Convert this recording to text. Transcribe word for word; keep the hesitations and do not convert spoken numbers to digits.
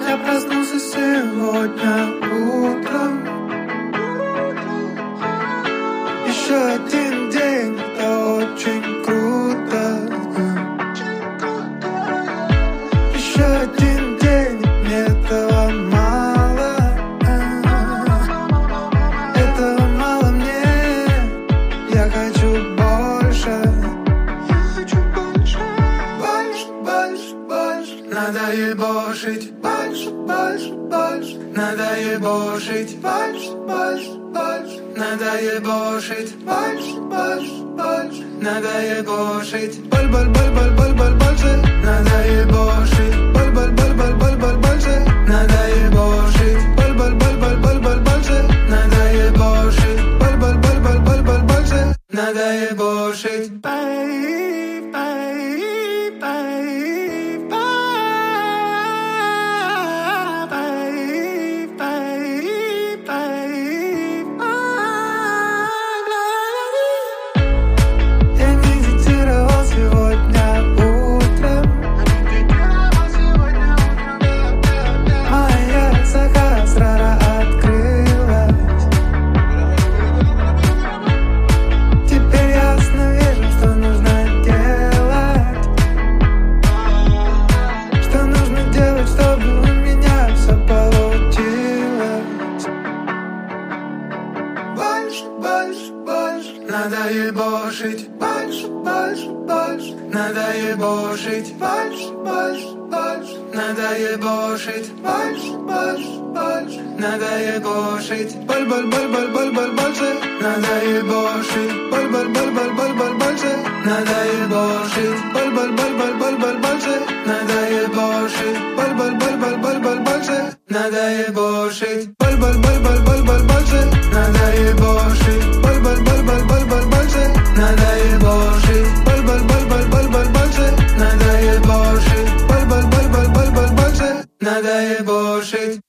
Я проснулся сегодня утром. Еще один день, это очень круто. Еще один день, мне этого мало. Этого мало мне, я хочу больше. Больше, больше, больше. Надо ебошить. Больше, больше, больше. Надо ебошить. Больше, больше, больше. Надо ебошить. Больше, больше, больше. Надо ебошить. Боль, боль, боль, боль, боль, боль, больше. Надо ебошить. Боль, боль, боль, боль, боль, боль, больше. Надо ебошить. Боль, боль, боль, боль, боль, боль, больше. Надо ебошить. Боль, боль, боль, боль, боль, боль, больше. Надо ебошить. Бай, бай, бай, бай, бай, бай, бай. Я медитировал сегодня утром. Моя сахасрара открылась. Теперь ясно вижу, что нужно делать. Что нужно делать, чтобы у меня все получилось. Больше, больше, больше. Надо ебошить. Больше, больше, больше. Надо ебошить. Больше, больше, больше. Надо ебошить. Больше, больше, больше. Надо ебошить. Боль, боль, боль, боль, боль, боль, больше. Надо ебошить. Боль, боль, боль, боль, боль, боль, больше. Надо ебошить. Боль, боль, боль, боль, боль, боль, больше. Надо ебошить. Боль, боль, боль, боль, боль, боль, больше. Надо ебошить. Боль, боль, боль, боль, боль, боль, больше. Надо ебошить. Боль, боль, боль, боль, боль, боль, больше. Надо ебошить. Боль, боль, боль, боль, боль, боль, больше. Надо ебошить. Боль, боль, боль, боль, боль, боль, больше. Надо ебошить.